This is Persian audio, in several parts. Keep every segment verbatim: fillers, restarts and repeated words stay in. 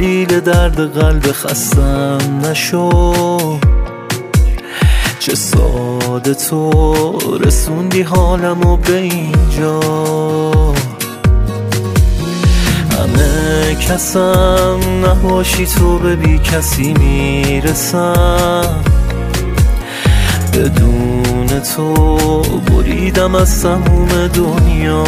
دلیل درد قلب خستم نشو. چه ساده تو رسوندی حالمو به اینجا. همه کسم نباشی تو به بی کسی میرسم. بدون تو بریدم از تموم دنیا.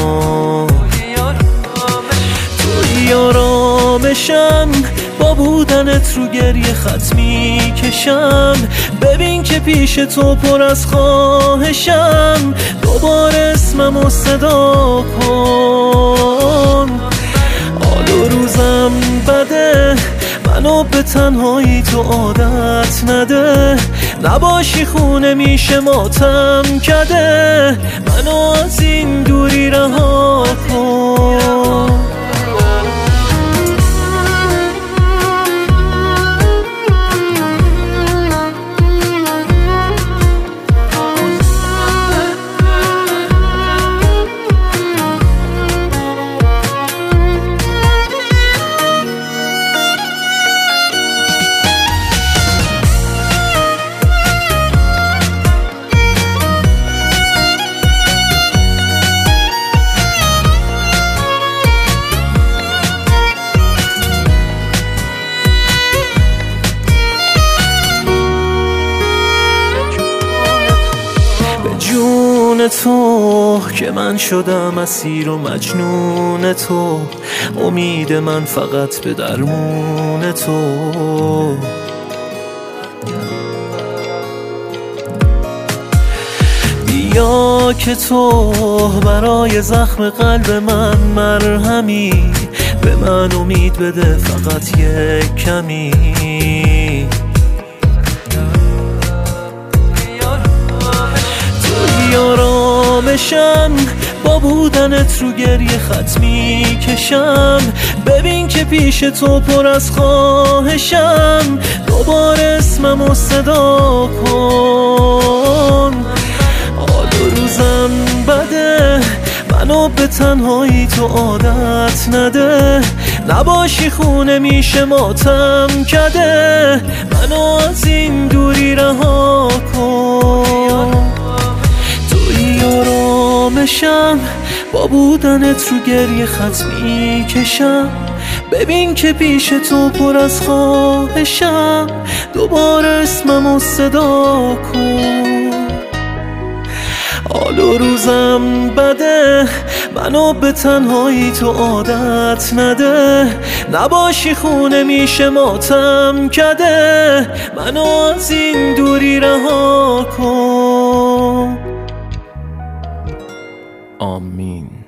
توی آرامشم با بودنت رو گریه خط میکشم. ببین که پیش تو پر از خواهشم. دوباره اسممو صدا کن. حال و روزم بده، منو به تنهایی تو عادت نده. نباشی خونه میشه ماتم کده. منو از این دوری رها کن. جون تو که من شدم اسیر و مجنون تو. امید من فقط به درمون تو. بیا که تو برای زخم قلب من مرهمی. به من امید بده فقط یک کمی. آرامشم با بودنت رو گریه خط میکشم. ببین که پیش تو پر از خواهشم. دوباره اسممو صدا کن. حال و روزم بده، منو به تنهایی تو عادت نده. نباشی خونه میشه ماتم کده. منو از این دوری رها کن. آرامشم با بودنت رو گریه خط میکشم. ببین که پیش تو پر از خواهشم. دوباره اسممو صدا کن. حال و روزم بده، منو به تنهایی تو عادت نده. نباشی خونه میشه ماتم کده. منو از این دوری رها کن. آمین.